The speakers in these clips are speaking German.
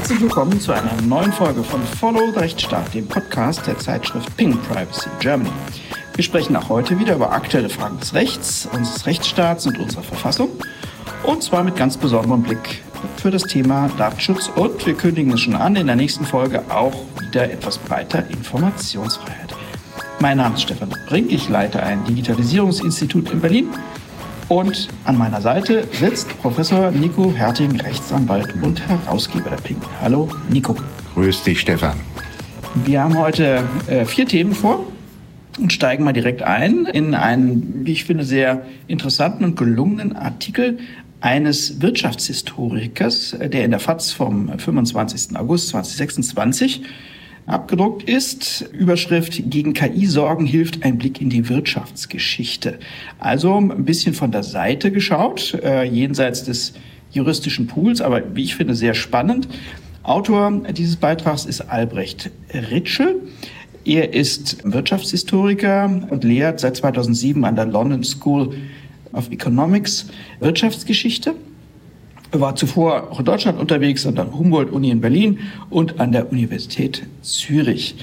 Herzlich willkommen zu einer neuen Folge von Follow the Rechtsstaat, dem Podcast der Zeitschrift Ping Privacy Germany. Wir sprechen auch heute wieder über aktuelle Fragen des Rechts, unseres Rechtsstaats und unserer Verfassung. Und zwar mit ganz besonderem Blick für das Thema Datenschutz. Und wir kündigen es schon an, in der nächsten Folge auch wieder etwas breiter Informationsfreiheit. Mein Name ist Stefan Brink, ich leite ein Digitalisierungsinstitut in Berlin. Und an meiner Seite sitzt Professor Nico Herting, Rechtsanwalt und Herausgeber der Ping. Hallo Nico. Grüß dich, Stefan. Wir haben heute 4 Themen vor und steigen mal direkt ein in einen, wie ich finde, sehr interessanten und gelungenen Artikel eines Wirtschaftshistorikers, der in der FAZ vom 25. August 2026 abgedruckt ist. Überschrift: Gegen KI-Sorgen hilft ein Blick in die Wirtschaftsgeschichte. Also ein bisschen von der Seite geschaut, jenseits des juristischen Pools, aber wie ich finde sehr spannend. Autor dieses Beitrags ist Albrecht Ritschl. Er ist Wirtschaftshistoriker und lehrt seit 2007 an der London School of Economics Wirtschaftsgeschichte. Er war zuvor auch in Deutschland unterwegs, an der Humboldt-Uni in Berlin und an der Universität Zürich.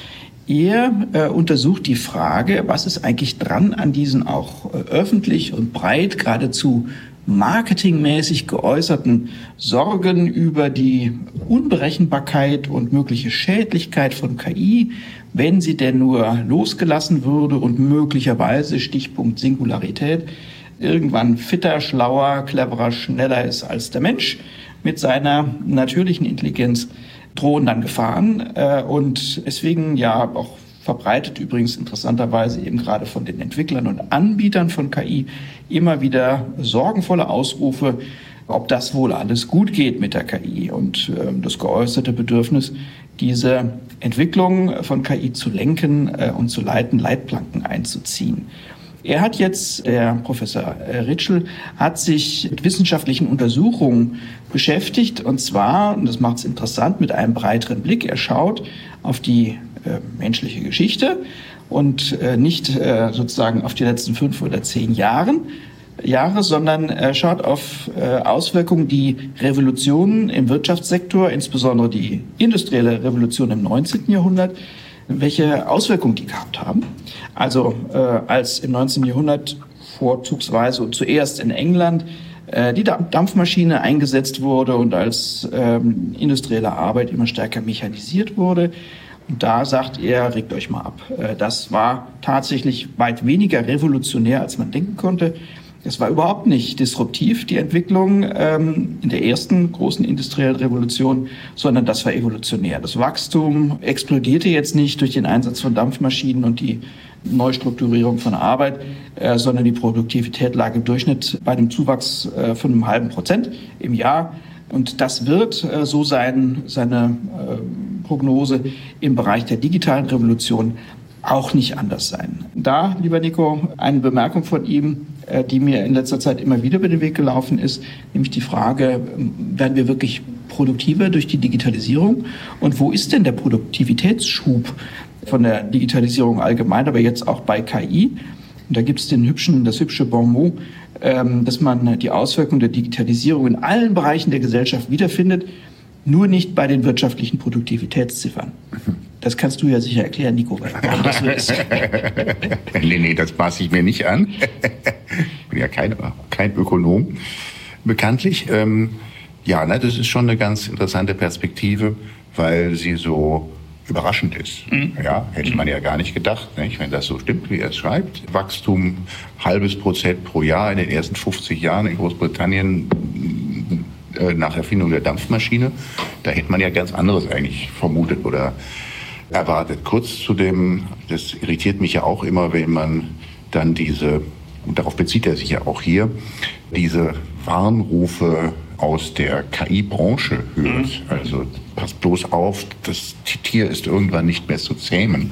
Er untersucht die Frage, was ist eigentlich dran an diesen auch öffentlich und breit, geradezu marketingmäßig geäußerten Sorgen über die Unberechenbarkeit und mögliche Schädlichkeit von KI, wenn sie denn nur losgelassen würde und möglicherweise, Stichpunkt Singularität, irgendwann fitter, schlauer, cleverer, schneller ist als der Mensch mit seiner natürlichen Intelligenz, drohen dann Gefahren und deswegen ja auch verbreitet übrigens interessanterweise eben gerade von den Entwicklern und Anbietern von KI immer wieder sorgenvolle Ausrufe, ob das wohl alles gut geht mit der KI und das geäußerte Bedürfnis, diese Entwicklung von KI zu lenken und zu leiten, Leitplanken einzuziehen. Er hat jetzt, der Professor Ritschl, hat sich mit wissenschaftlichen Untersuchungen beschäftigt und zwar, und das macht es interessant, mit einem breiteren Blick. Er schaut auf die menschliche Geschichte und nicht sozusagen auf die letzten 5 oder 10 Jahre, sondern schaut auf Auswirkungen, die Revolutionen im Wirtschaftssektor, insbesondere die industrielle Revolution im 19. Jahrhundert, welche Auswirkungen die gehabt haben. Also als im 19. Jahrhundert vorzugsweise und zuerst in England die Dampfmaschine eingesetzt wurde und als industrielle Arbeit immer stärker mechanisiert wurde. Und da sagt er, regt euch mal ab. Das war tatsächlich weit weniger revolutionär, als man denken konnte. Es war überhaupt nicht disruptiv, die Entwicklung in der ersten großen industriellen Revolution, sondern das war evolutionär. Das Wachstum explodierte jetzt nicht durch den Einsatz von Dampfmaschinen und die Neustrukturierung von Arbeit, sondern die Produktivität lag im Durchschnitt bei einem Zuwachs von 0,5% im Jahr. Und das wird, so seine Prognose, im Bereich der digitalen Revolution auch nicht anders sein. Da, lieber Nico, eine Bemerkung von ihm, die mir in letzter Zeit immer wieder über den Weg gelaufen ist, nämlich die Frage, werden wir wirklich produktiver durch die Digitalisierung? Und wo ist denn der Produktivitätsschub von der Digitalisierung allgemein, aber jetzt auch bei KI? Und da gibt es das hübsche Bonmot, dass man die Auswirkungen der Digitalisierung in allen Bereichen der Gesellschaft wiederfindet, nur nicht bei den wirtschaftlichen Produktivitätsziffern. Das kannst du ja sicher erklären, Nico, warum das so ist. Nee, das maße ich mir nicht an. Ich bin ja kein Ökonom, bekanntlich. Das ist schon eine ganz interessante Perspektive, weil sie so überraschend ist. Ja, hätte man ja gar nicht gedacht, nicht? Wenn das so stimmt, wie er es schreibt. Wachstum 0,5% pro Jahr in den ersten 50 Jahren in Großbritannien nach Erfindung der Dampfmaschine. Da hätte man ja ganz anderes eigentlich vermutet oder erwartet. Kurz zu dem, das irritiert mich ja auch immer, wenn man dann und darauf bezieht er sich ja auch hier, diese Warnrufe aus der KI-Branche hört. Also passt bloß auf, das Tier ist irgendwann nicht mehr zu zähmen.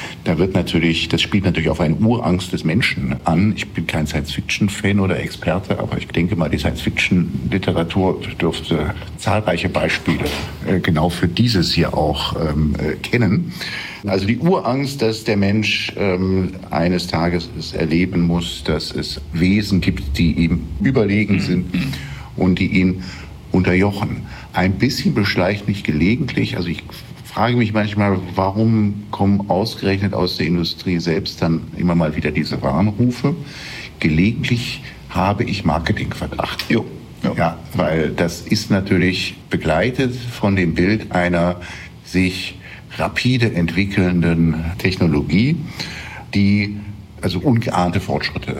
Das spielt natürlich auf eine Urangst des Menschen an. Ich bin kein Science-Fiction-Fan oder Experte, aber ich denke mal, die Science-Fiction-Literatur dürfte zahlreiche Beispiele genau für dieses hier auch kennen. Also die Urangst, dass der Mensch eines Tages es erleben muss, dass es Wesen gibt, die ihm überlegen sind und die ihn unterjochen. Ein bisschen beschleicht mich gelegentlich, also ich frage mich manchmal, warum kommen ausgerechnet aus der Industrie selbst dann immer mal wieder diese Warnrufe? Gelegentlich habe ich Marketingverdacht. Ja, weil das ist natürlich begleitet von dem Bild einer sich rapide entwickelnden Technologie, die also ungeahnte Fortschritte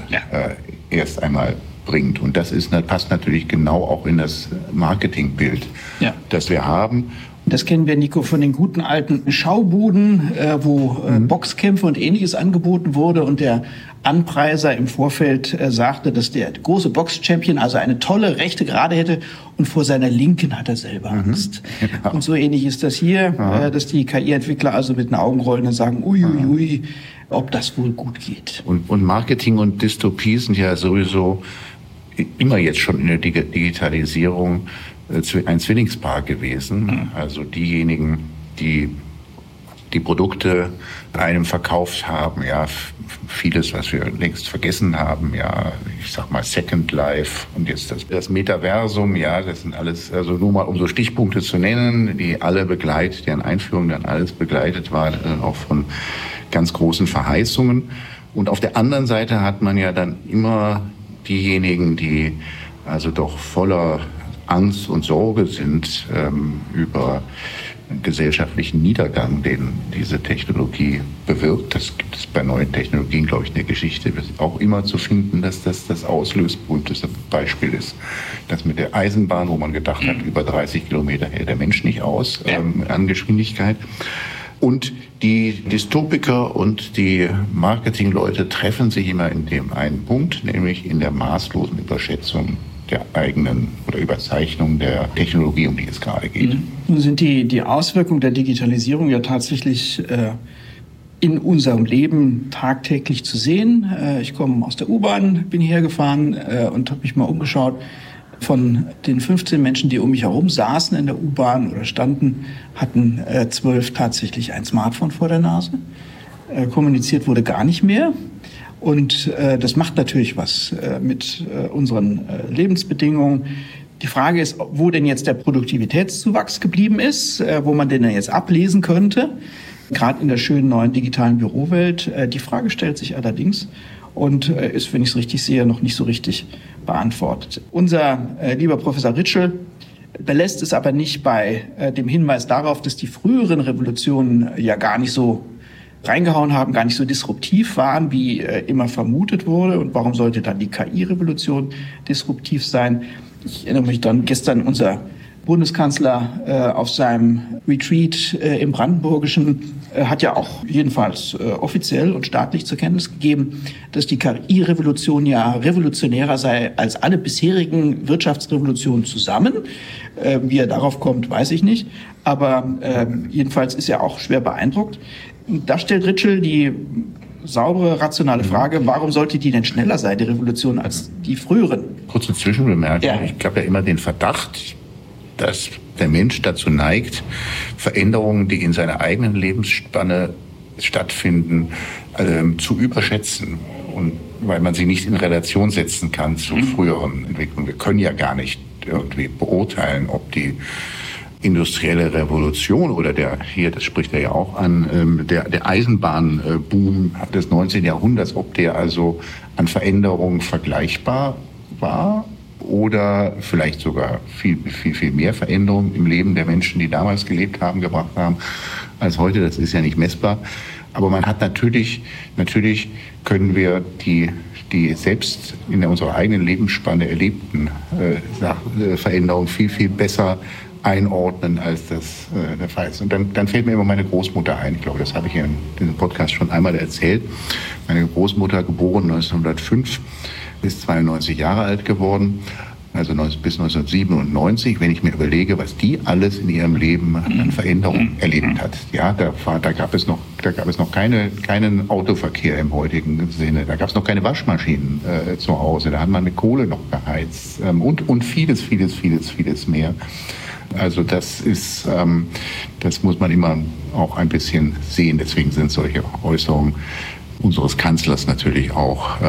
erst einmal bringt. Und das passt natürlich genau auch in das Marketingbild, das wir haben. Das kennen wir, Nico, von den guten alten Schaubuden, wo Boxkämpfe und Ähnliches angeboten wurde und der Anpreiser im Vorfeld sagte, dass der große Box-Champion also eine tolle rechte Gerade hätte und vor seiner linken hat er selber Angst. Ja. Und so ähnlich ist das hier, dass die KI-Entwickler also mit den Augenrollen sagen, uiuiui, ob das wohl gut geht. Und Marketing und Dystopie sind ja sowieso immer jetzt schon in der Digitalisierung ein Zwillingspaar gewesen. Also diejenigen, die die Produkte einem verkauft haben, ja, vieles, was wir längst vergessen haben, ja, ich sag mal Second Life und jetzt das Metaversum, ja, das sind alles, also nur mal um so Stichpunkte zu nennen, die alle deren Einführung dann alles begleitet war, auch von ganz großen Verheißungen. Und auf der anderen Seite hat man ja dann immer diejenigen, die also doch voller Angst und Sorge sind über gesellschaftlichen Niedergang, den diese Technologie bewirkt. Das gibt es bei neuen Technologien, glaube ich, in der Geschichte auch immer zu finden, dass das auslöst. Und das Beispiel ist, das mit der Eisenbahn, wo man gedacht hat, über 30 Kilometer hält der Mensch nicht aus an Geschwindigkeit. Und die Dystopiker und die Marketingleute treffen sich immer in dem einen Punkt, nämlich in der maßlosen Überschätzung der eigenen oder Überzeichnung der Technologie, um die es gerade geht. Nun sind die Auswirkungen der Digitalisierung ja tatsächlich in unserem Leben tagtäglich zu sehen. Ich komme aus der U-Bahn, bin hierher gefahren und habe mich mal umgeschaut. Von den 15 Menschen, die um mich herum saßen in der U-Bahn oder standen, hatten 12 tatsächlich ein Smartphone vor der Nase. Kommuniziert wurde gar nicht mehr. Und das macht natürlich was mit unseren Lebensbedingungen. Die Frage ist, wo denn jetzt der Produktivitätszuwachs geblieben ist, wo man den jetzt ablesen könnte, gerade in der schönen neuen digitalen Bürowelt. Die Frage stellt sich allerdings und ist, wenn ich es richtig sehe, noch nicht so richtig beantwortet. Unser lieber Professor Ritschl belässt es aber nicht bei dem Hinweis darauf, dass die früheren Revolutionen ja gar nicht so reingehauen haben, gar nicht so disruptiv waren, wie immer vermutet wurde. Und warum sollte dann die KI-Revolution disruptiv sein? Ich erinnere mich dann, gestern unser Bundeskanzler auf seinem Retreat im Brandenburgischen hat ja auch jedenfalls offiziell und staatlich zur Kenntnis gegeben, dass die KI-Revolution ja revolutionärer sei als alle bisherigen Wirtschaftsrevolutionen zusammen. Wie er darauf kommt, weiß ich nicht. Aber jedenfalls ist er auch schwer beeindruckt. Da stellt Ritschl die saubere, rationale Frage, warum sollte die denn schneller sein, die Revolution, als die früheren? Kurze Zwischenbemerkung. Ja. Ich habe ja immer den Verdacht, dass der Mensch dazu neigt, Veränderungen, die in seiner eigenen Lebensspanne stattfinden, zu überschätzen. Und weil man sie nicht in Relation setzen kann zu früheren Entwicklungen. Wir können ja gar nicht irgendwie beurteilen, ob die industrielle Revolution oder das spricht er ja auch an, der Eisenbahnboom des 19. Jahrhunderts, ob der also an Veränderungen vergleichbar war oder vielleicht sogar viel mehr Veränderungen im Leben der Menschen, die damals gelebt haben, gebracht haben, als heute. Das ist ja nicht messbar. Aber man hat natürlich können wir die selbst in unserer eigenen Lebensspanne erlebten Veränderungen viel besser einordnen, als das der Fall ist. Und dann fällt mir immer meine Großmutter ein. Ich glaube, das habe ich in diesem Podcast schon einmal erzählt. Meine Großmutter, geboren 1905, ist 92 Jahre alt geworden, also bis 1997. Wenn ich mir überlege, was die alles in ihrem Leben an Veränderungen erlebt hat. Ja, da gab es noch keinen Autoverkehr im heutigen Sinne. Da gab es noch keine Waschmaschinen zu Hause. Da hat man mit Kohle noch geheizt und vieles mehr. Also das muss man immer auch ein bisschen sehen. Deswegen sind solche Äußerungen unseres Kanzlers natürlich auch,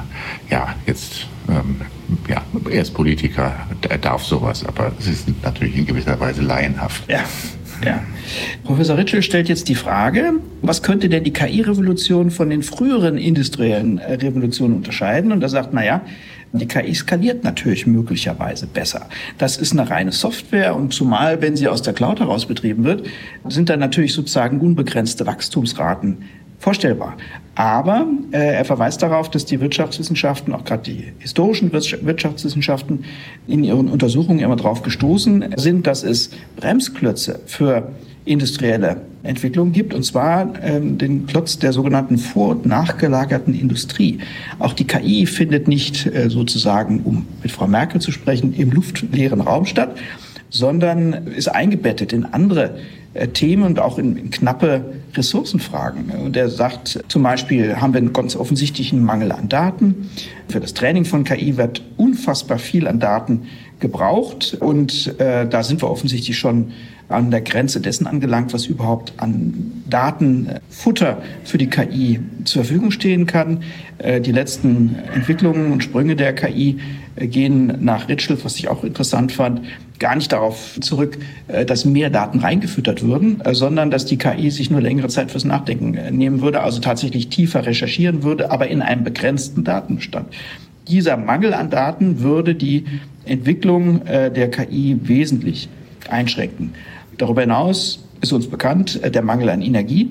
er ist Politiker, er darf sowas, aber es ist natürlich in gewisser Weise laienhaft. Ja. Ja. Professor Ritschl stellt jetzt die Frage, was könnte denn die KI-Revolution von den früheren industriellen Revolutionen unterscheiden? Und er sagt, die KI skaliert natürlich möglicherweise besser. Das ist eine reine Software und zumal, wenn sie aus der Cloud heraus betrieben wird, sind dann natürlich sozusagen unbegrenzte Wachstumsraten vorstellbar. Aber er verweist darauf, dass die Wirtschaftswissenschaften, auch gerade die historischen Wirtschaftswissenschaften, in ihren Untersuchungen immer darauf gestoßen sind, dass es Bremsklötze für industrielle Entwicklung gibt, und zwar den Klotz der sogenannten vor- und nachgelagerten Industrie. Auch die KI findet nicht sozusagen, um mit Frau Merkel zu sprechen, im luftleeren Raum statt, sondern ist eingebettet in andere Themen und auch in knappe Ressourcenfragen. Und er sagt, zum Beispiel haben wir einen ganz offensichtlichen Mangel an Daten. Für das Training von KI wird unfassbar viel an Daten gebraucht und da sind wir offensichtlich schon an der Grenze dessen angelangt, was überhaupt an Datenfutter für die KI zur Verfügung stehen kann. Die letzten Entwicklungen und Sprünge der KI gehen nach Ritschl, was ich auch interessant fand, gar nicht darauf zurück, dass mehr Daten reingefüttert würden, sondern dass die KI sich nur längere Zeit fürs Nachdenken nehmen würde, also tatsächlich tiefer recherchieren würde, aber in einem begrenzten Datenbestand. Dieser Mangel an Daten würde die Entwicklung der KI wesentlich einschränken. Darüber hinaus ist uns bekannt der Mangel an Energie.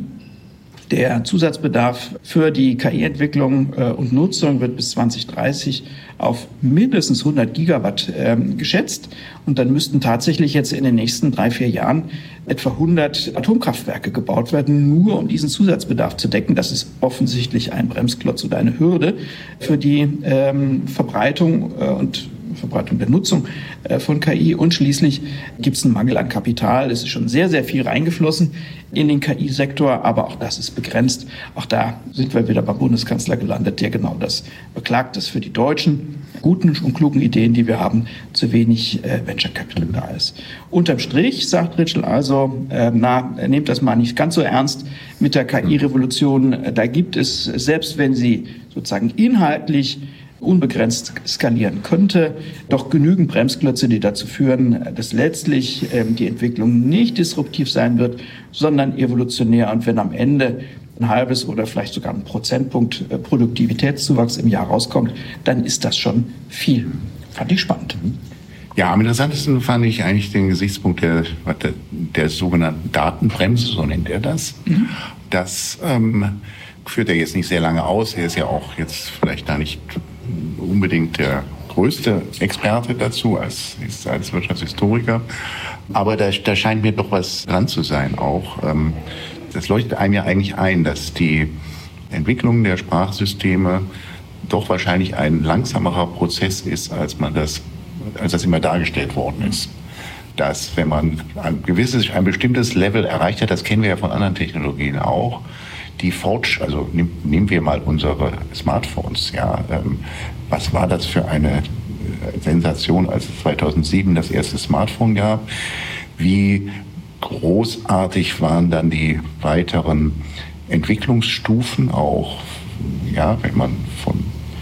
Der Zusatzbedarf für die KI-Entwicklung und Nutzung wird bis 2030 auf mindestens 100 Gigawatt geschätzt. Und dann müssten tatsächlich jetzt in den nächsten 3-4 Jahren etwa 100 Atomkraftwerke gebaut werden, nur um diesen Zusatzbedarf zu decken. Das ist offensichtlich ein Bremsklotz oder eine Hürde für die Verbreitung der Nutzung von KI. Und schließlich gibt es einen Mangel an Kapital. Es ist schon sehr, sehr viel reingeflossen in den KI-Sektor, aber auch das ist begrenzt. Auch da sind wir wieder beim Bundeskanzler gelandet, der genau das beklagt, dass für die deutschen guten und klugen Ideen, die wir haben, zu wenig Venture Capital da ist. Unterm Strich sagt Ritschl also, nehmt das mal nicht ganz so ernst mit der KI-Revolution. Da gibt es, selbst wenn sie sozusagen inhaltlich unbegrenzt skalieren könnte, doch genügend Bremsklötze, die dazu führen, dass letztlich die Entwicklung nicht disruptiv sein wird, sondern evolutionär. Und wenn am Ende ein halbes oder vielleicht sogar ein Prozentpunkt Produktivitätszuwachs im Jahr rauskommt, dann ist das schon viel. Fand ich spannend. Ja, am interessantesten fand ich eigentlich den Gesichtspunkt der sogenannten Datenbremse, so nennt er das. Mhm. Das führt er jetzt nicht sehr lange aus. Er ist ja auch jetzt vielleicht da nicht unbedingt der größte Experte dazu als Wirtschaftshistoriker. Aber da scheint mir doch was dran zu sein auch. Das leuchtet einem ja eigentlich ein, dass die Entwicklung der Sprachsysteme doch wahrscheinlich ein langsamerer Prozess ist, als das immer dargestellt worden ist. Dass, wenn man ein bestimmtes Level erreicht hat, das kennen wir ja von anderen Technologien auch, also nehmen wir mal unsere Smartphones, ja. Was war das für eine Sensation, als es 2007 das erste Smartphone gab? Wie großartig waren dann die weiteren Entwicklungsstufen auch, ja, wenn man von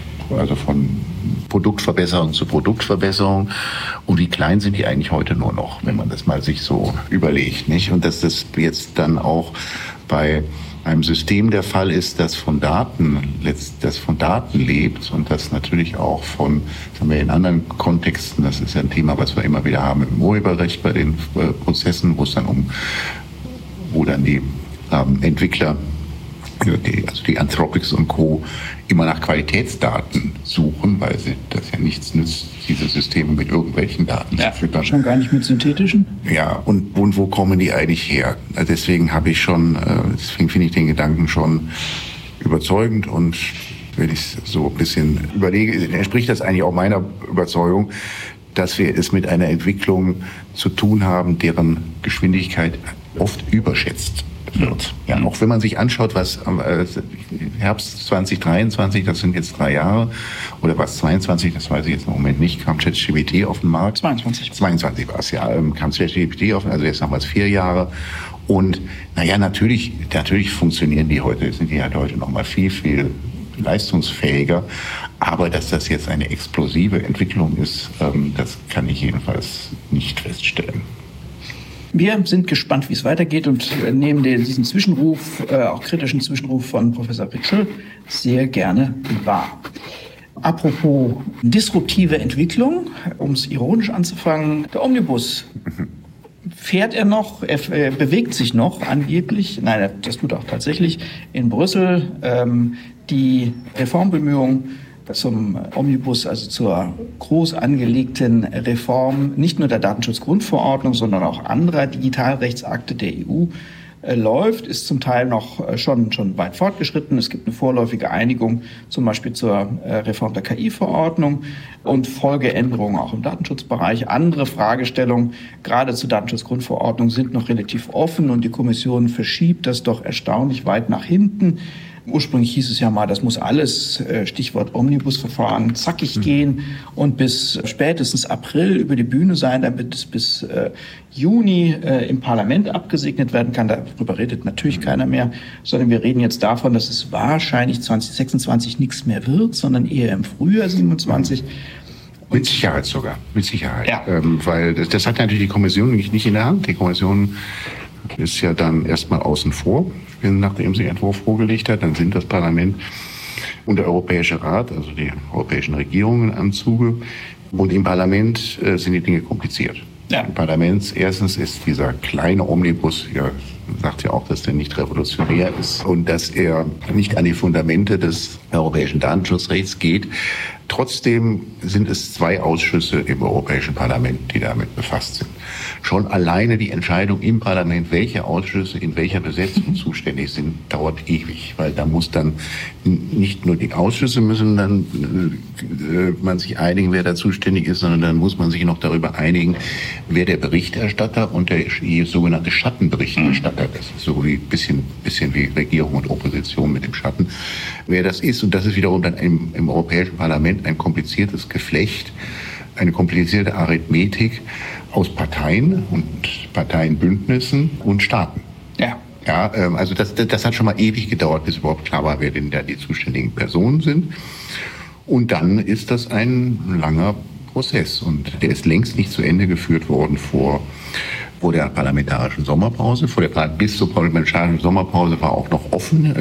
Produktverbesserung zu Produktverbesserung, und wie klein sind die eigentlich heute nur noch, wenn man das mal sich so überlegt, nicht? Und dass das jetzt dann auch bei einem System der Fall ist, das von Daten lebt und das natürlich auch das haben wir in anderen Kontexten, das ist ja ein Thema, was wir immer wieder haben im Urheberrecht bei den Prozessen, wo dann die Entwickler, also die Anthropics und Co. immer nach Qualitätsdaten suchen, weil das ja nichts nützt, diese Systeme mit irgendwelchen Daten zu füttern. Schon gar nicht mit synthetischen? Ja, und wo kommen die eigentlich her? Deswegen finde ich den Gedanken schon überzeugend, und wenn ich so ein bisschen überlege, entspricht das eigentlich auch meiner Überzeugung, dass wir es mit einer Entwicklung zu tun haben, deren Geschwindigkeit oft überschätzt wird. Ja, auch wenn man sich anschaut, was Herbst 2023, das sind jetzt 3 Jahre, oder was 22, das weiß ich jetzt im Moment nicht, kam ChatGPT auf den Markt. 22 war es, ja, kam ChatGPT auf, also jetzt nochmals 4 Jahre. Und naja, natürlich funktionieren die heute, sind die halt heute nochmal viel, viel leistungsfähiger. Aber dass das jetzt eine explosive Entwicklung ist, das kann ich jedenfalls nicht feststellen. Wir sind gespannt, wie es weitergeht und nehmen diesen Zwischenruf, auch kritischen Zwischenruf von Professor Ritschl, sehr gerne wahr. Apropos disruptive Entwicklung, um es ironisch anzufangen, der Omnibus. Fährt er noch? Er bewegt sich noch angeblich. Nein, das tut auch tatsächlich in Brüssel. Die Reformbemühungen zum Omnibus, also zur groß angelegten Reform nicht nur der Datenschutzgrundverordnung, sondern auch anderer Digitalrechtsakte der EU läuft, ist zum Teil noch schon weit fortgeschritten. Es gibt eine vorläufige Einigung, zum Beispiel zur Reform der KI-Verordnung und Folgeänderungen auch im Datenschutzbereich. Andere Fragestellungen, gerade zur Datenschutzgrundverordnung, sind noch relativ offen und die Kommission verschiebt das doch erstaunlich weit nach hinten. Ursprünglich hieß es ja mal, das muss alles, Stichwort Omnibusverfahren, zackig gehen und bis spätestens April über die Bühne sein, damit es bis Juni im Parlament abgesegnet werden kann. Darüber redet natürlich keiner mehr, sondern wir reden jetzt davon, dass es wahrscheinlich 2026 nichts mehr wird, sondern eher im Frühjahr 27. Mit Sicherheit sogar, mit Sicherheit. Ja. Weil das hat natürlich die Kommission nicht in der Hand. Die Kommission ist ja dann erstmal außen vor, nachdem sie den Entwurf vorgelegt hat. Dann sind das Parlament und der Europäische Rat, also die europäischen Regierungen am Zuge. Und im Parlament sind die Dinge kompliziert. Ja. Im Parlament erstens ist dieser kleine Omnibus, ja, sagt ja auch, dass der nicht revolutionär ist und dass er nicht an die Fundamente des europäischen Datenschutzrechts geht. Trotzdem sind es 2 Ausschüsse im Europäischen Parlament, die damit befasst sind. Schon alleine die Entscheidung im Parlament, welche Ausschüsse in welcher Besetzung zuständig sind, dauert ewig, weil da muss dann nicht nur die Ausschüsse müssen dann man sich einigen, wer da zuständig ist, sondern dann muss man sich noch darüber einigen, wer der Berichterstatter und der sogenannte Schattenberichterstatter, das ist so wie bisschen wie Regierung und Opposition mit dem Schatten, wer das ist. Und das ist wiederum dann im Europäischen Parlament ein kompliziertes Geflecht, eine komplizierte Arithmetik aus Parteien und Parteienbündnissen und Staaten. Ja. Ja, also das hat schon mal ewig gedauert, bis überhaupt klar war, wer denn da die zuständigen Personen sind. Und dann ist das ein langer Prozess und der ist längst nicht zu Ende geführt worden vor der parlamentarischen Sommerpause. Bis zur parlamentarischen Sommerpause war auch noch offen.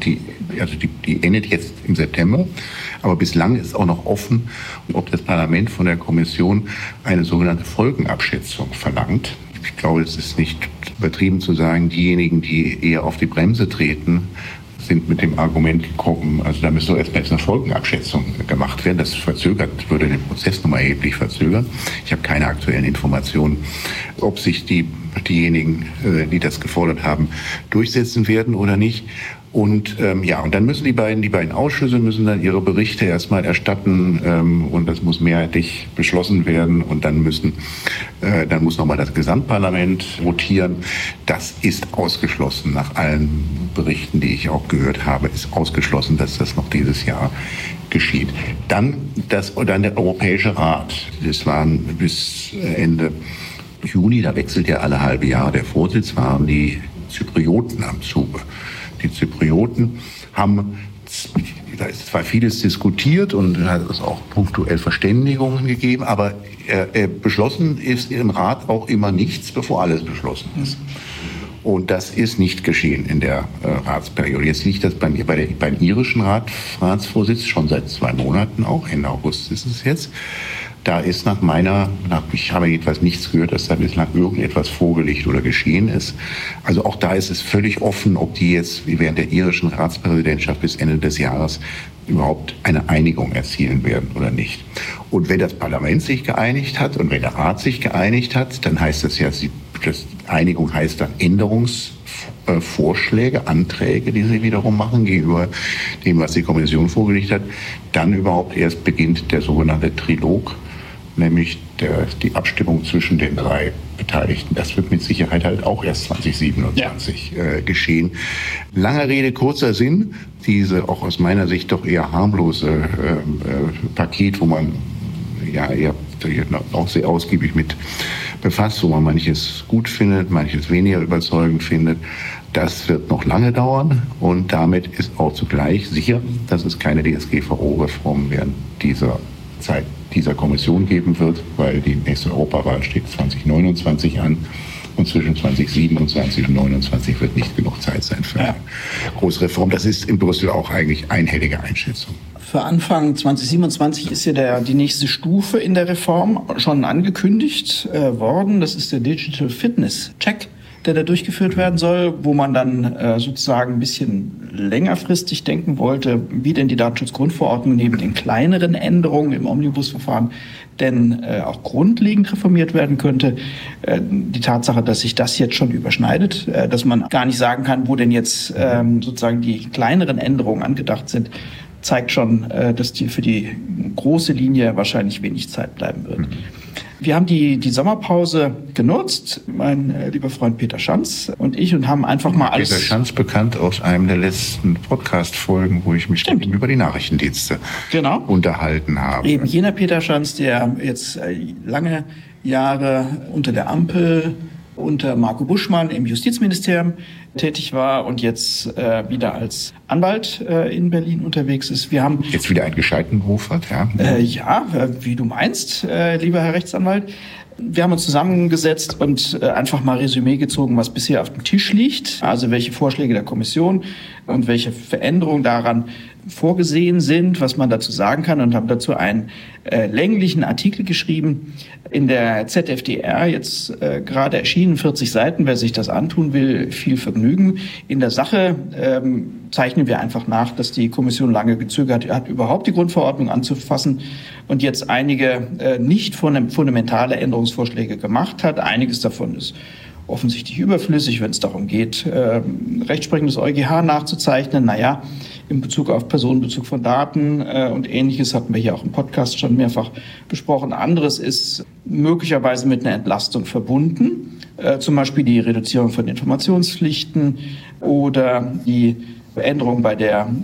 Die endet jetzt im September. Aber bislang ist auch noch offen, ob das Parlament von der Kommission eine sogenannte Folgenabschätzung verlangt. Ich glaube, es ist nicht übertrieben zu sagen, diejenigen, die eher auf die Bremse treten, sind mit dem Argument gekommen, also da müsste erstmal jetzt eine Folgenabschätzung gemacht werden. Das würde den Prozess nochmal erheblich verzögern. Ich habe keine aktuellen Informationen, ob sich diejenigen, die das gefordert haben, durchsetzen werden oder nicht. Und und dann müssen die beiden Ausschüsse müssen dann ihre Berichte erstmal erstatten und das muss mehrheitlich beschlossen werden und dann muss nochmal das Gesamtparlament votieren. Das ist ausgeschlossen. Nach allen Berichten, die ich auch gehört habe, ist ausgeschlossen, dass das noch dieses Jahr geschieht. Dann der Europäische Rat. Das waren bis Ende Juni, da wechselt ja alle halbe Jahre der Vorsitz, waren die Zyprioten am Zuge. Die Zyprioten haben, da ist zwar vieles diskutiert und hat es auch punktuell Verständigungen gegeben, aber beschlossen ist im Rat auch immer nichts, bevor alles beschlossen ist. Und das ist nicht geschehen in der Ratsperiode. Jetzt liegt das beim irischen Ratsvorsitz schon seit 2 Monaten auch, Ende August ist es jetzt. Da ist ich habe jedenfalls nichts gehört, dass da bislang irgendetwas vorgelegt oder geschehen ist. Also auch da ist es völlig offen, ob die jetzt während der irischen Ratspräsidentschaft bis Ende des Jahres überhaupt eine Einigung erzielen werden oder nicht. Und wenn das Parlament sich geeinigt hat und wenn der Rat sich geeinigt hat, dann heißt das ja, Einigung heißt dann Änderungsvorschläge, Anträge, die sie wiederum machen gegenüber dem, was die Kommission vorgelegt hat. Dann überhaupt erst beginnt der sogenannte Trilog, nämlich die Abstimmung zwischen den drei Beteiligten, das wird mit Sicherheit halt auch erst 2027 geschehen. Langer Rede, kurzer Sinn, diese auch aus meiner Sicht doch eher harmlose Paket, wo man ihr habt auch sehr ausgiebig mit befasst, wo man manches gut findet, manches weniger überzeugend findet. Das wird noch lange dauern und damit ist auch zugleich sicher, dass es keine DSGVO-Reform während dieser Zeit dieser Kommission geben wird, weil die nächste Europawahl steht 2029 an und zwischen 2027 und 2029 wird nicht genug Zeit sein für eine Großreform. Das ist in Brüssel auch eigentlich einhellige Einschätzung. Für Anfang 2027 ist ja die nächste Stufe in der Reform schon angekündigt worden. Das ist der Digital Fitness Check, der da durchgeführt werden soll, wo man dann sozusagen ein bisschen längerfristig denken wollte, wie denn die Datenschutzgrundverordnung neben den kleineren Änderungen im Omnibusverfahren denn auch grundlegend reformiert werden könnte. Die Tatsache, dass sich das jetzt schon überschneidet, dass man gar nicht sagen kann, wo denn jetzt sozusagen die kleineren Änderungen angedacht sind, zeigt schon, dass für die große Linie wahrscheinlich wenig Zeit bleiben wird. Wir haben die Sommerpause genutzt, mein lieber Freund Peter Schanz und ich, und haben einfach mal alles... Peter Schanz, bekannt aus einem der letzten Podcast-Folgen, wo ich mich mit ihm über die Nachrichtendienste unterhalten habe. Eben jener Peter Schanz, der jetzt lange Jahre unter der Ampel, unter Marco Buschmann im Justizministerium tätig war und jetzt wieder als Anwalt in Berlin unterwegs ist. Wir haben jetzt wieder einen gescheiten Beruf hat, ja? Wie du meinst, lieber Herr Rechtsanwalt. Wir haben uns zusammengesetzt und einfach mal Resümee gezogen, was bisher auf dem Tisch liegt. Also welche Vorschläge der Kommission und welche Veränderungen daran vorgesehen sind, was man dazu sagen kann, und haben dazu einen länglichen Artikel geschrieben in der ZFDR, jetzt gerade erschienen, 40 Seiten. Wer sich das antun will, viel Vergnügen. In der Sache zeichnen wir einfach nach, dass die Kommission lange gezögert hat, überhaupt die Grundverordnung anzufassen und jetzt einige nicht fundamentale Änderungsvorschläge gemacht hat. Einiges davon ist offensichtlich überflüssig, wenn es darum geht, Rechtsprechung des EuGH nachzuzeichnen. In Bezug auf Personenbezug von Daten und Ähnliches hatten wir hier auch im Podcast schon mehrfach besprochen. Anderes ist möglicherweise mit einer Entlastung verbunden, zum Beispiel die Reduzierung von Informationspflichten oder die Änderung bei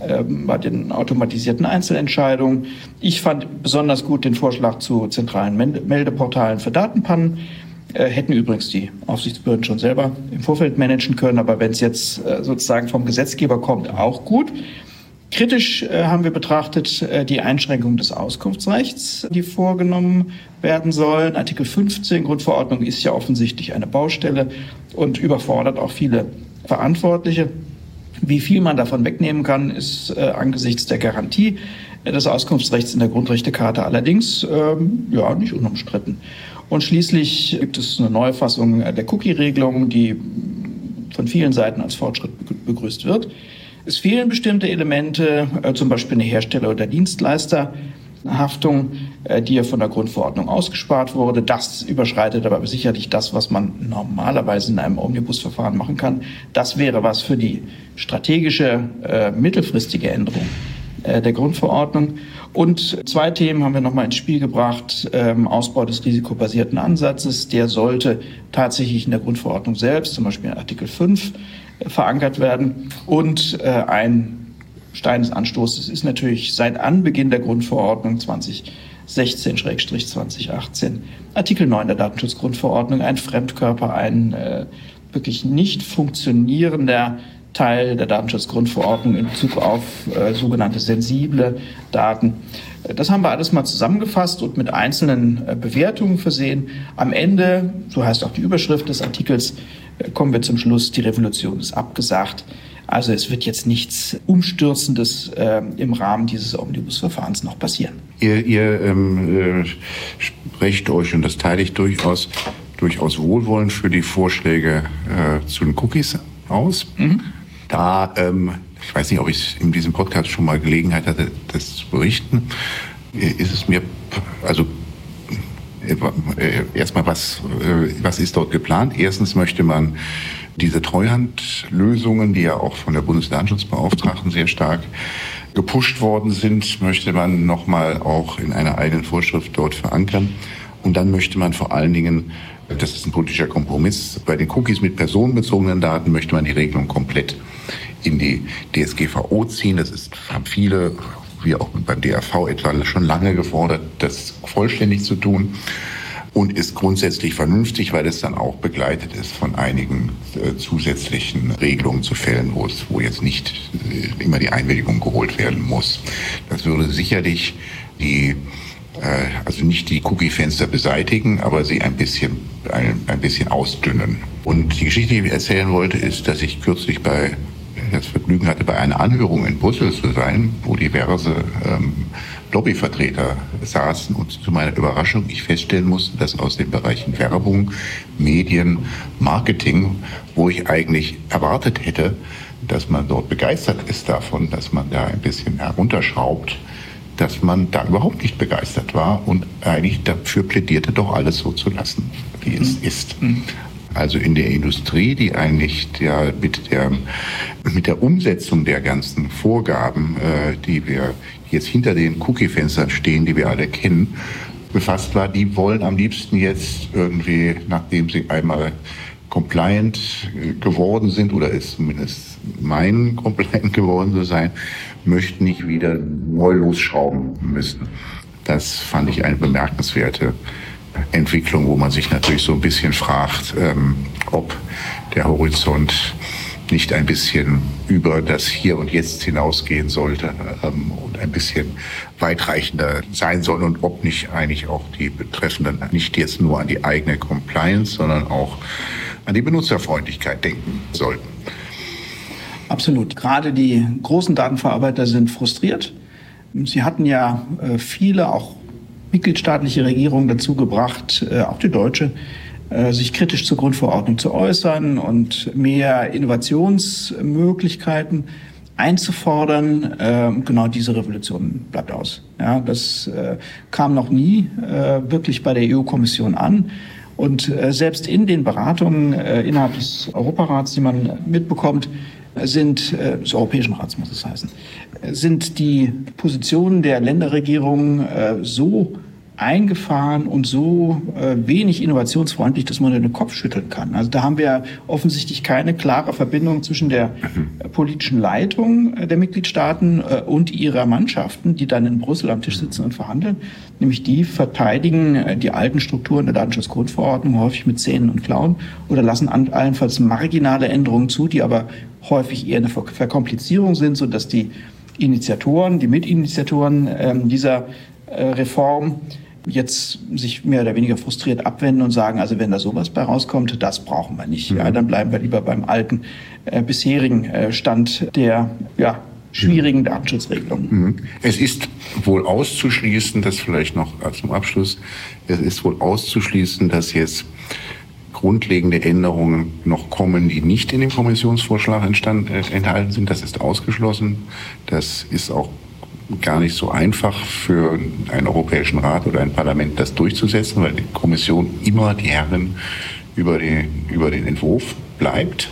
den automatisierten Einzelentscheidungen. Ich fand besonders gut den Vorschlag zu zentralen Meldeportalen für Datenpannen. Hätten übrigens die Aufsichtsbehörden schon selber im Vorfeld managen können, aber wenn es jetzt sozusagen vom Gesetzgeber kommt, auch gut. Kritisch haben wir betrachtet die Einschränkung des Auskunftsrechts, die vorgenommen werden sollen. Artikel 15 Grundverordnung ist ja offensichtlich eine Baustelle und überfordert auch viele Verantwortliche. Wie viel man davon wegnehmen kann, ist angesichts der Garantie des Auskunftsrechts in der Grundrechtecharta allerdings nicht unumstritten. Und schließlich gibt es eine Neufassung der Cookie-Regelung, die von vielen Seiten als Fortschritt begrüßt wird. Es fehlen bestimmte Elemente, zum Beispiel eine Hersteller- oder Dienstleisterhaftung, die ja von der Grundverordnung ausgespart wurde. Das überschreitet aber sicherlich das, was man normalerweise in einem Omnibusverfahren machen kann. Das wäre was für die strategische, mittelfristige Änderung der Grundverordnung. Und zwei Themen haben wir nochmal ins Spiel gebracht. Ausbau des risikobasierten Ansatzes, der sollte tatsächlich in der Grundverordnung selbst, zum Beispiel in Artikel 5, verankert werden. Und ein Stein des Anstoßes ist natürlich seit Anbeginn der Grundverordnung 2016/2018 Artikel 9 der Datenschutzgrundverordnung ein Fremdkörper, ein wirklich nicht funktionierender Teil der Datenschutzgrundverordnung in Bezug auf sogenannte sensible Daten. Das haben wir alles mal zusammengefasst und mit einzelnen Bewertungen versehen. Am Ende, so heißt auch die Überschrift des Artikels, kommen wir zum Schluss, die Revolution ist abgesagt. Also es wird jetzt nichts Umstürzendes im Rahmen dieses Omnibusverfahrens noch passieren. Ihr sprecht euch, und das teile ich durchaus wohlwollend für die Vorschläge zu den Cookies aus. Da, ich weiß nicht, ob ich in diesem Podcast schon mal Gelegenheit hatte, das zu berichten, ist es mir, also erstmal, was ist dort geplant? Erstens möchte man diese Treuhandlösungen, die ja auch von der Bundesdatenschutzbeauftragten sehr stark gepusht worden sind, möchte man nochmal auch in einer eigenen Vorschrift dort verankern. Und dann möchte man vor allen Dingen, das ist ein politischer Kompromiss, bei den Cookies mit personenbezogenen Daten möchte man die Regelung komplett in die DSGVO ziehen. Haben viele, wie auch beim DRV etwa, schon lange gefordert, das vollständig zu tun. Und ist grundsätzlich vernünftig, weil es dann auch begleitet ist von einigen zusätzlichen Regelungen zu Fällen, wo jetzt nicht immer die Einwilligung geholt werden muss. Das würde sicherlich also nicht die Cookie-Fenster beseitigen, aber sie ein bisschen ausdünnen. Und die Geschichte, die ich erzählen wollte, ist, dass ich kürzlich das Vergnügen hatte, bei einer Anhörung in Brüssel zu sein, wo diverse Lobbyvertreter saßen und zu meiner Überraschung ich feststellen musste, dass aus den Bereichen Werbung, Medien, Marketing, wo ich eigentlich erwartet hätte, dass man dort begeistert ist davon, dass man da ein bisschen herunterschraubt, dass man da überhaupt nicht begeistert war und eigentlich dafür plädierte, doch alles so zu lassen, wie es ist. Also in der Industrie, die eigentlich mit der Umsetzung der ganzen Vorgaben, die jetzt hinter den Cookie-Fenstern stehen, die wir alle kennen, befasst war, die wollen am liebsten jetzt irgendwie, nachdem sie einmal compliant geworden sind, oder es zumindest meinen, compliant geworden zu sein, möchten nicht wieder neu losschrauben müssen. Das fand ich eine bemerkenswerte Entwicklung, wo man sich natürlich so ein bisschen fragt, ob der Horizont nicht ein bisschen über das Hier und Jetzt hinausgehen sollte und ein bisschen weitreichender sein soll und ob nicht eigentlich auch die Betreffenden nicht jetzt nur an die eigene Compliance, sondern auch an die Benutzerfreundlichkeit denken sollten. Absolut. Gerade die großen Datenverarbeiter sind frustriert. Sie hatten ja viele, auch mitgliedstaatliche Regierungen dazu gebracht, auch die deutsche, sich kritisch zur Grundverordnung zu äußern und mehr Innovationsmöglichkeiten einzufordern. Genau diese Revolution bleibt aus. Ja, das kam noch nie wirklich bei der EU-Kommission an. Und selbst in den Beratungen innerhalb des Europarats, die man mitbekommt, des Europäischen Rats muss es heißen, sind die Positionen der Länderregierungen so eingefahren und so wenig innovationsfreundlich, dass man den Kopf schütteln kann. Also da haben wir offensichtlich keine klare Verbindung zwischen der politischen Leitung der Mitgliedstaaten und ihrer Mannschaften, die dann in Brüssel am Tisch sitzen und verhandeln. Nämlich die verteidigen die alten Strukturen der Datenschutzgrundverordnung häufig mit Zähnen und Klauen oder lassen allenfalls marginale Änderungen zu, die aber häufig eher eine Verkomplizierung sind, sodass die Mitinitiatoren dieser Reform jetzt sich mehr oder weniger frustriert abwenden und sagen, also wenn da sowas bei rauskommt, das brauchen wir nicht. Ja, dann bleiben wir lieber beim alten, bisherigen Stand der schwierigen Datenschutzregelungen. Es ist wohl auszuschließen, das vielleicht noch zum Abschluss, es ist wohl auszuschließen, dass jetzt grundlegende Änderungen noch kommen, die nicht in dem Kommissionsvorschlag enthalten sind. Das ist ausgeschlossen. Das ist auch gar nicht so einfach für einen Europäischen Rat oder ein Parlament, das durchzusetzen, weil die Kommission immer die Herrin über den Entwurf bleibt.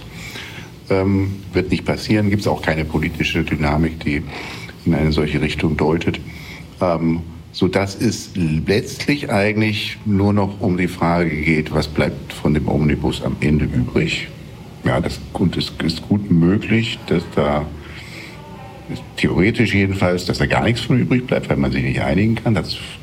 Wird nicht passieren, gibt es auch keine politische Dynamik, die in eine solche Richtung deutet. Sodass es letztlich eigentlich nur noch um die Frage geht, was bleibt von dem Omnibus am Ende übrig. Ja, das ist gut möglich, dass da theoretisch jedenfalls, dass da gar nichts von übrig bleibt, weil man sich nicht einigen kann.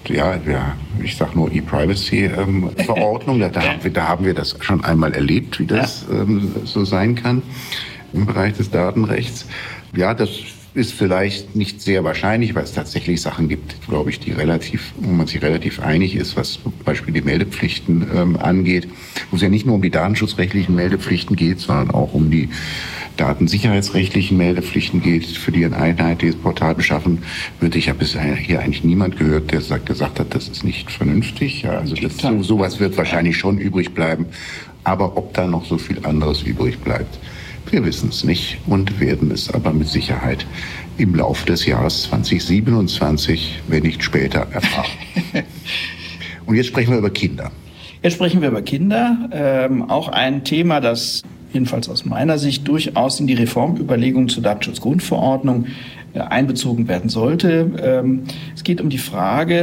Ich sage nur E-Privacy-Verordnung, da haben wir das schon einmal erlebt, wie das so sein kann im Bereich des Datenrechts. Das ist vielleicht nicht sehr wahrscheinlich, weil es tatsächlich Sachen gibt, glaube ich, wo man sich relativ einig ist, was zum Beispiel die Meldepflichten angeht, wo es ja nicht nur um die datenschutzrechtlichen Meldepflichten geht, sondern auch um die datensicherheitsrechtlichen Meldepflichten geht, für die ein einheitliches Portal beschaffen wird. Ich habe bisher hier eigentlich niemand gehört, der gesagt hat, das ist nicht vernünftig. Ja, also sowas wird wahrscheinlich schon übrig bleiben. Aber ob da noch so viel anderes übrig bleibt, wir wissen es nicht und werden es aber mit Sicherheit im Laufe des Jahres 2027, wenn nicht später, erfahren. Und jetzt sprechen wir über Kinder. Jetzt sprechen wir über Kinder. Auch ein Thema, das jedenfalls aus meiner Sicht durchaus in die Reformüberlegungen zur Datenschutzgrundverordnung einbezogen werden sollte. Es geht um die Frage,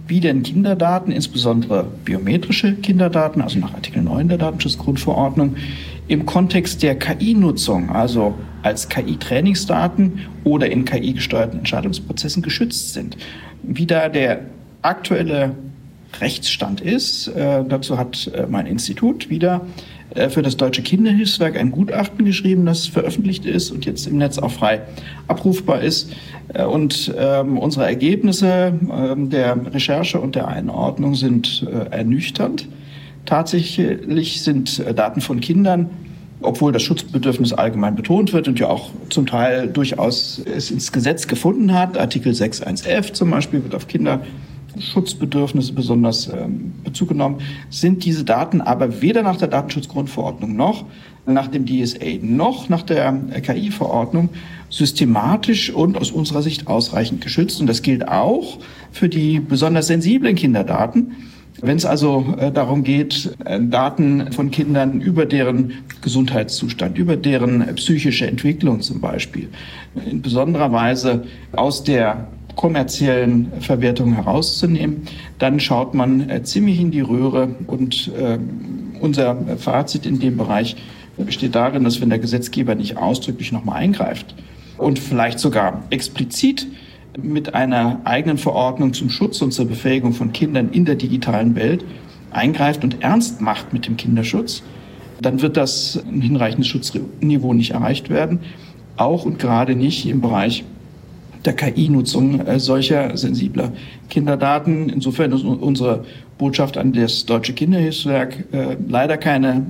wie denn Kinderdaten, insbesondere biometrische Kinderdaten, also nach Artikel 9 der Datenschutzgrundverordnung, im Kontext der KI-Nutzung, also als KI-Trainingsdaten oder in KI-gesteuerten Entscheidungsprozessen geschützt sind. Wie da der aktuelle Rechtsstand ist, dazu hat mein Institut wieder für das Deutsche Kinderhilfswerk ein Gutachten geschrieben, das veröffentlicht ist und jetzt im Netz auch frei abrufbar ist. Und unsere Ergebnisse der Recherche und der Einordnung sind ernüchternd. Tatsächlich sind Daten von Kindern, obwohl das Schutzbedürfnis allgemein betont wird und ja auch zum Teil durchaus es ins Gesetz gefunden hat, Artikel 6.1f zum Beispiel wird auf Kinderschutzbedürfnisse besonders Bezug genommen, sind diese Daten aber weder nach der Datenschutzgrundverordnung noch nach dem DSA noch nach der KI-Verordnung systematisch und aus unserer Sicht ausreichend geschützt. Und das gilt auch für die besonders sensiblen Kinderdaten. Wenn es also darum geht, Daten von Kindern über deren Gesundheitszustand, über deren psychische Entwicklung zum Beispiel, in besonderer Weise aus der kommerziellen Verwertung herauszunehmen, dann schaut man ziemlich in die Röhre. Und unser Fazit in dem Bereich besteht darin, dass wenn der Gesetzgeber nicht ausdrücklich nochmal eingreift und vielleicht sogar explizit mit einer eigenen Verordnung zum Schutz und zur Befähigung von Kindern in der digitalen Welt eingreift und ernst macht mit dem Kinderschutz, dann wird das ein hinreichendes Schutzniveau nicht erreicht werden, auch und gerade nicht im Bereich der KI-Nutzung solcher sensibler Kinderdaten. Insofern ist unsere Botschaft an das Deutsche Kinderhilfswerk leider keine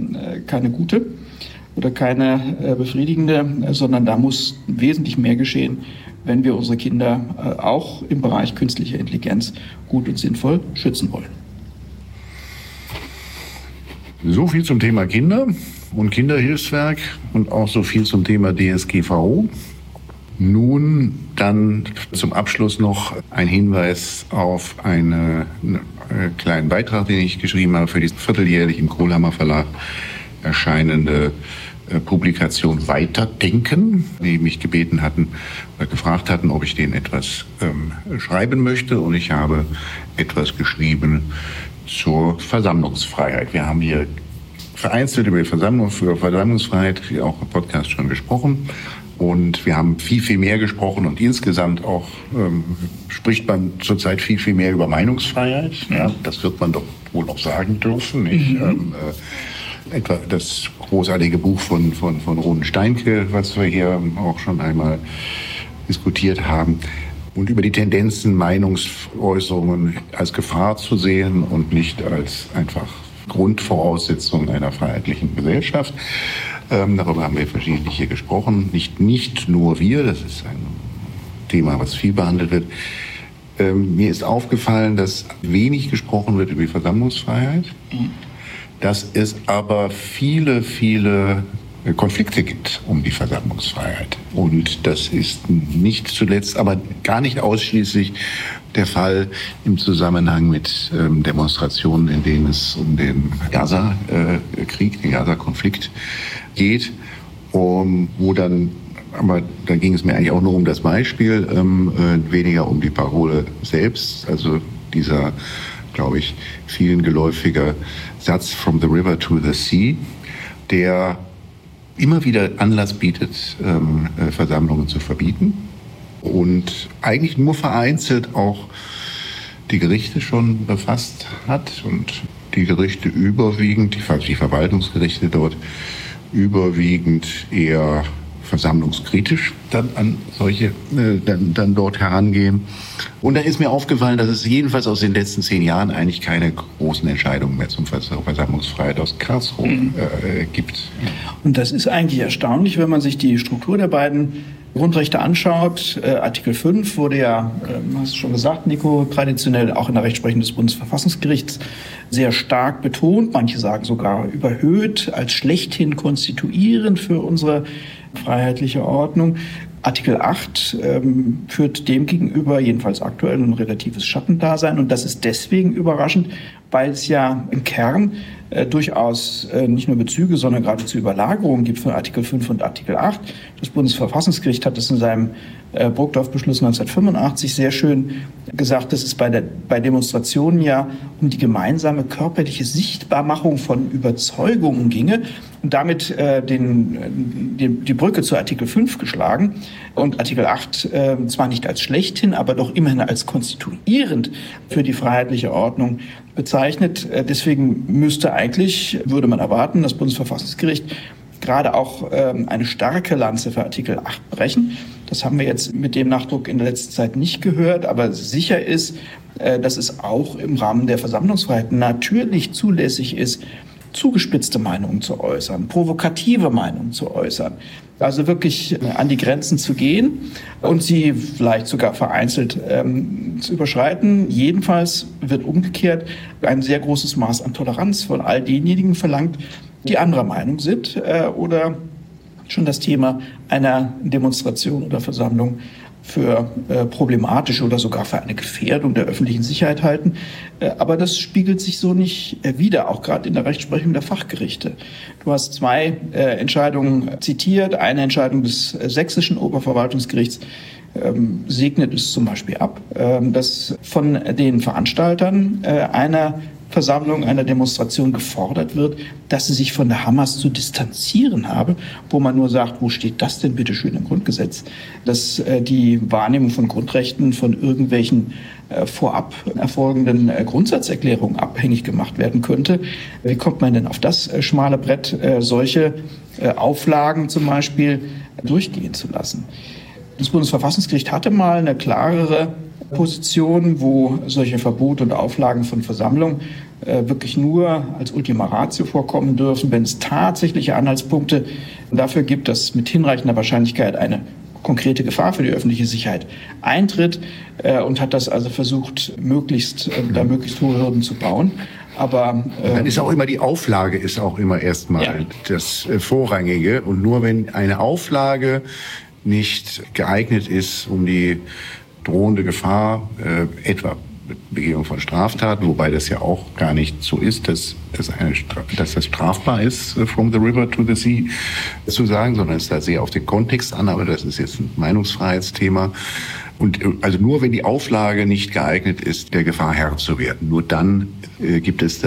gute oder keine befriedigende, sondern da muss wesentlich mehr geschehen, wenn wir unsere Kinder auch im Bereich künstlicher Intelligenz gut und sinnvoll schützen wollen. So viel zum Thema Kinder und Kinderhilfswerk und auch so viel zum Thema DSGVO. Nun dann zum Abschluss noch ein Hinweis auf einen kleinen Beitrag, den ich geschrieben habe für die vierteljährlich im Kohlhammer Verlag erscheinende Publikation Weiterdenken, die mich gebeten hatten oder gefragt hatten, ob ich denen etwas schreiben möchte. Und ich habe etwas geschrieben zur Versammlungsfreiheit. Wir haben hier vereinzelt über die Versammlungsfreiheit, auch im Podcast schon gesprochen. Und wir haben viel, viel mehr gesprochen und insgesamt auch spricht man zurzeit viel, viel mehr über Meinungsfreiheit. Ja, das wird man doch wohl noch sagen dürfen. Nicht? Etwa das großartige Buch von Ronen Steinke, was wir hier auch schon einmal diskutiert haben. Und über die Tendenzen, Meinungsäußerungen als Gefahr zu sehen und nicht als einfach Grundvoraussetzung einer freiheitlichen Gesellschaft. Darüber haben wir verschiedentlich hier gesprochen. Nicht nur wir, das ist ein Thema, was viel behandelt wird. Mir ist aufgefallen, dass wenig gesprochen wird über die Versammlungsfreiheit, dass es aber viele, viele Konflikte gibt um die Versammlungsfreiheit. Und das ist nicht zuletzt, aber gar nicht ausschließlich der Fall im Zusammenhang mit Demonstrationen, in denen es um den Gaza-Krieg, den Gaza-Konflikt geht, wo dann, aber da ging es mir eigentlich auch nur um das Beispiel, weniger um die Parole selbst, also dieser, glaube ich, vielen geläufiger Satz "From the river to the sea", der immer wieder Anlass bietet, Versammlungen zu verbieten und eigentlich nur vereinzelt auch die Gerichte schon befasst hat und die Gerichte überwiegend, die Verwaltungsgerichte dort überwiegend eher versammlungskritisch dann an solche dann dort herangehen. Und da ist mir aufgefallen, dass es jedenfalls aus den letzten 10 Jahren eigentlich keine großen Entscheidungen mehr zur Versammlungsfreiheit aus Karlsruhe gibt. Und das ist eigentlich erstaunlich, wenn man sich die Struktur der beiden Grundrechte anschaut. Artikel 5 wurde ja, hast du schon gesagt, Nico, traditionell auch in der Rechtsprechung des Bundesverfassungsgerichts sehr stark betont. Manche sagen sogar überhöht, als schlechthin konstituierend für unsere freiheitliche Ordnung. Artikel 8 führt dem gegenüber jedenfalls aktuell ein relatives Schattendasein. Und das ist deswegen überraschend, weil es ja im Kern durchaus nicht nur Bezüge, sondern geradezu Überlagerungen gibt von Artikel 5 und Artikel 8. Das Bundesverfassungsgericht hat es in seinem Burgdorf-Beschluss 1985 sehr schön gesagt, dass es bei Demonstrationen ja um die gemeinsame körperliche Sichtbarmachung von Überzeugungen ginge und damit die Brücke zu Artikel 5 geschlagen und Artikel 8 zwar nicht als schlechthin, aber doch immerhin als konstituierend für die freiheitliche Ordnung bezeichnet. Deswegen würde man erwarten, das Bundesverfassungsgericht gerade auch eine starke Lanze für Artikel 8 brechen. Das haben wir jetzt mit dem Nachdruck in der letzten Zeit nicht gehört, aber sicher ist, dass es auch im Rahmen der Versammlungsfreiheit natürlich zulässig ist, zugespitzte Meinungen zu äußern, provokative Meinungen zu äußern. Also wirklich an die Grenzen zu gehen und sie vielleicht sogar vereinzelt zu überschreiten. Jedenfalls wird umgekehrt ein sehr großes Maß an Toleranz von all denjenigen verlangt, die anderer Meinung sind oder schon das Thema einer Demonstration oder Versammlung für problematisch oder sogar für eine Gefährdung der öffentlichen Sicherheit halten. Aber das spiegelt sich so nicht wider, auch gerade in der Rechtsprechung der Fachgerichte. Du hast zwei Entscheidungen zitiert. Eine Entscheidung des sächsischen Oberverwaltungsgerichts segnet es zum Beispiel ab, dass von den Veranstaltern einer Versammlung, einer Demonstration gefordert wird, dass sie sich von der Hamas zu distanzieren habe, wo man nur sagt, wo steht das denn bitte schön im Grundgesetz, dass die Wahrnehmung von Grundrechten von irgendwelchen vorab erfolgenden Grundsatzerklärungen abhängig gemacht werden könnte. Wie kommt man denn auf das schmale Brett, solche Auflagen zum Beispiel durchgehen zu lassen? Das Bundesverfassungsgericht hatte mal eine klarere Position, wo solche Verbote und Auflagen von Versammlungen wirklich nur als Ultima Ratio vorkommen dürfen, wenn es tatsächliche Anhaltspunkte dafür gibt, dass mit hinreichender Wahrscheinlichkeit eine konkrete Gefahr für die öffentliche Sicherheit eintritt, und hat das also versucht, möglichst hohe Hürden zu bauen. Aber dann ist auch immer die Auflage ist auch immer erstmal das Vorrangige, und nur wenn eine Auflage nicht geeignet ist, um die drohende Gefahr, etwa Begehung von Straftaten, wobei das ja auch gar nicht so ist, dass das strafbar ist, from the river to the sea zu sagen, sondern es da sehr auf den Kontext an, aber das ist jetzt ein Meinungsfreiheitsthema. Und also nur wenn die Auflage nicht geeignet ist, der Gefahr Herr zu werden, nur dann gibt es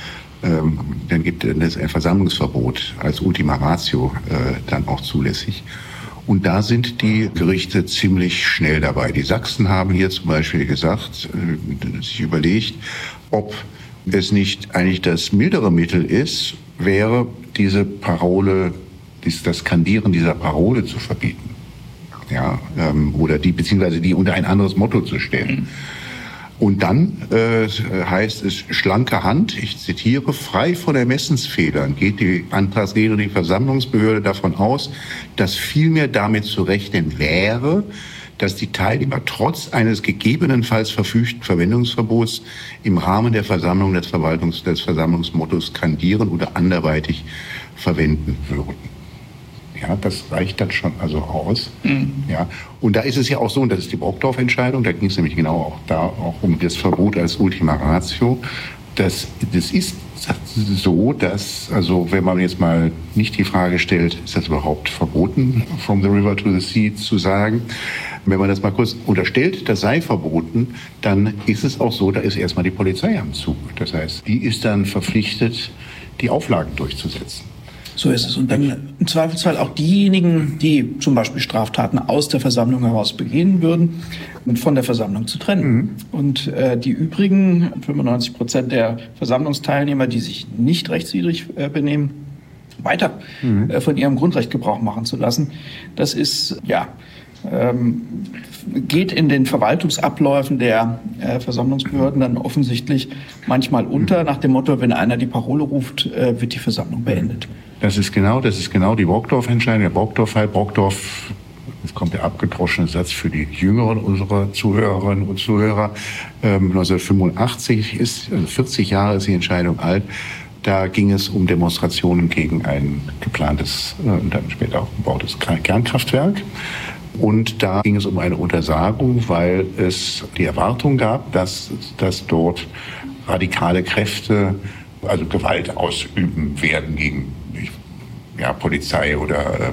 ein Versammlungsverbot als Ultima Ratio dann auch zulässig. Und da sind die Gerichte ziemlich schnell dabei. Die Sachsen haben hier zum Beispiel gesagt, sich überlegt, ob es nicht eigentlich das mildere Mittel ist, wäre diese Parole, das Skandieren dieser Parole zu verbieten. Ja, oder beziehungsweise die unter ein anderes Motto zu stellen. Und dann heißt es, schlanke Hand, ich zitiere, frei von Ermessensfehlern geht die Antragsredner, die Versammlungsbehörde davon aus, dass vielmehr damit zu rechnen wäre, dass die Teilnehmer trotz eines gegebenenfalls verfügten Verwendungsverbots im Rahmen der Versammlung des Versammlungsmottos skandieren oder anderweitig verwenden würden. Ja, das reicht dann schon also aus. Ja, und da ist es ja auch so, und das ist die Brokdorf-Entscheidung, da ging es nämlich genau auch um das Verbot als Ultima Ratio. Das ist so, dass, also wenn man jetzt mal nicht die Frage stellt, ist das überhaupt verboten, from the river to the sea zu sagen, wenn man das mal kurz unterstellt, das sei verboten, dann ist es auch so, da ist erstmal die Polizei am Zug. Das heißt, die ist dann verpflichtet, die Auflagen durchzusetzen. So ist es. Und dann im Zweifelsfall auch diejenigen, die zum Beispiel Straftaten aus der Versammlung heraus begehen würden, von der Versammlung zu trennen. Und die übrigen 95% der Versammlungsteilnehmer, die sich nicht rechtswidrig benehmen, weiter von ihrem Grundrecht Gebrauch machen zu lassen. Das ist, geht in den Verwaltungsabläufen der Versammlungsbehörden dann offensichtlich manchmal unter, nach dem Motto, wenn einer die Parole ruft, wird die Versammlung beendet. Das ist genau die Brokdorf-Entscheidung, der Brokdorf-Fall. Brokdorf, jetzt kommt der abgedroschene Satz für die Jüngeren unserer Zuhörerinnen und Zuhörer, 1985 ist, also 40 Jahre ist die Entscheidung alt. Da ging es um Demonstrationen gegen ein geplantes und dann später auch gebautes Kernkraftwerk. Und da ging es um eine Untersagung, weil es die Erwartung gab, dass dort radikale Kräfte also Gewalt ausüben werden gegen Polizei oder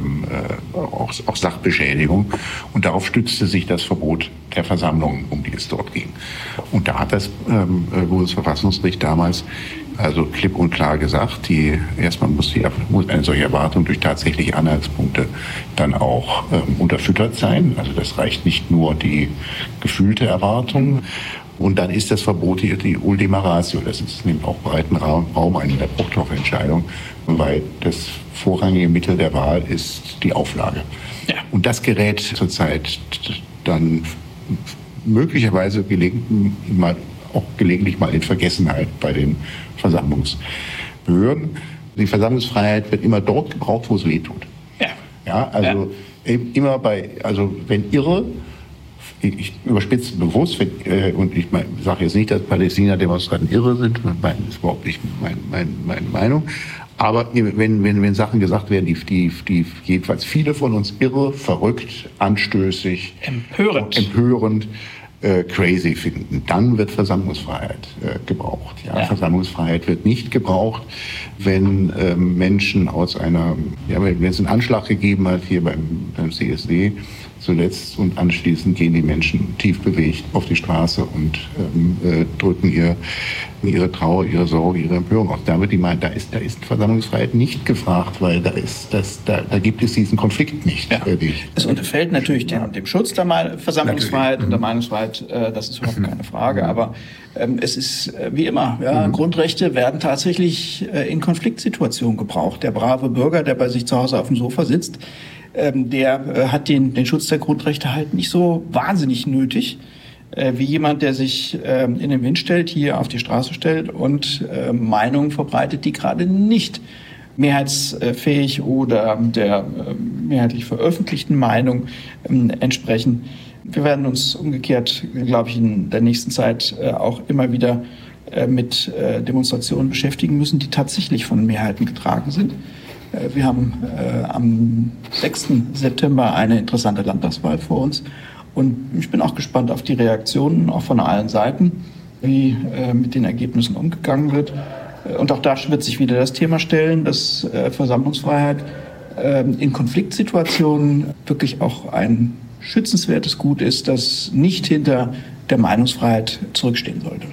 auch Sachbeschädigung. Und darauf stützte sich das Verbot der Versammlungen, um die es dort ging. Und da hat das Bundesverfassungsgericht damals also klipp und klar gesagt, erstmal muss eine solche Erwartung durch tatsächliche Anhaltspunkte dann auch unterfüttert sein. Also das reicht nicht nur die gefühlte Erwartung. Und dann ist das Verbot die Ultima Ratio. Das nimmt auch breiten Raum ein in der Bruchstoffentscheidung, weil das vorrangige Mittel der Wahl ist die Auflage. Ja. Und das gerät zurzeit dann möglicherweise gelegentlich mal in Vergessenheit bei den Versammlungsbehörden. Die Versammlungsfreiheit wird immer dort gebraucht, wo es weh tut. Ja, also immer wenn Irre, ich überspitze bewusst, und ich sage jetzt nicht, dass Palästina-Demonstranten irre sind, das ist überhaupt nicht meine Meinung, aber wenn Sachen gesagt werden, die jedenfalls viele von uns irre, verrückt, anstößig, empörend, crazy finden, dann wird Versammlungsfreiheit gebraucht. Ja? Versammlungsfreiheit wird nicht gebraucht, wenn Menschen wenn es einen Anschlag gegeben hat hier beim CSD zuletzt und anschließend gehen die Menschen tief bewegt auf die Straße und drücken ihre Trauer, ihre Sorge, ihre Empörung aus. Da ist Versammlungsfreiheit nicht gefragt, weil da gibt es diesen Konflikt nicht. Ja. Es unterfällt natürlich dem Schutz der Versammlungsfreiheit und der Meinungsfreiheit, das ist überhaupt keine Frage, aber es ist wie immer, Grundrechte werden tatsächlich in Konfliktsituationen gebraucht. Der brave Bürger, der bei sich zu Hause auf dem Sofa sitzt, der hat den Schutz der Grundrechte halt nicht so wahnsinnig nötig, wie jemand, der sich in den Wind stellt, hier auf die Straße stellt und Meinungen verbreitet, die gerade nicht mehrheitsfähig oder der mehrheitlich veröffentlichten Meinung entsprechen. Wir werden uns umgekehrt, glaube ich, in der nächsten Zeit auch immer wieder mit Demonstrationen beschäftigen müssen, die tatsächlich von Mehrheiten getragen sind. Wir haben am 6. September eine interessante Landtagswahl vor uns. Und ich bin auch gespannt auf die Reaktionen, auch von allen Seiten, wie mit den Ergebnissen umgegangen wird. Und auch da wird sich wieder das Thema stellen, dass Versammlungsfreiheit in Konfliktsituationen wirklich auch ein schützenswertes Gut ist, das nicht hinter der Meinungsfreiheit zurückstehen sollte.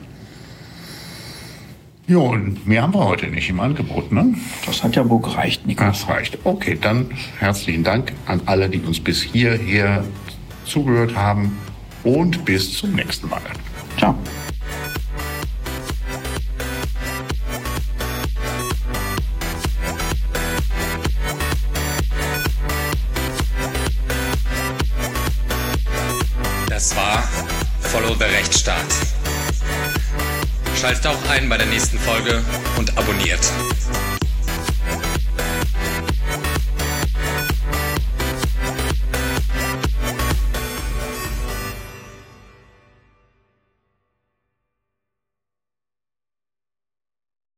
Ja, und mehr haben wir heute nicht im Angebot, ne? Das hat ja wohl gereicht, Nico. Das reicht. Okay, dann herzlichen Dank an alle, die uns bis hierher zugehört haben und bis zum nächsten Mal. Ciao. Das war Follow the Rechtsstaat. Schaltet auch ein bei der nächsten Folge und abonniert.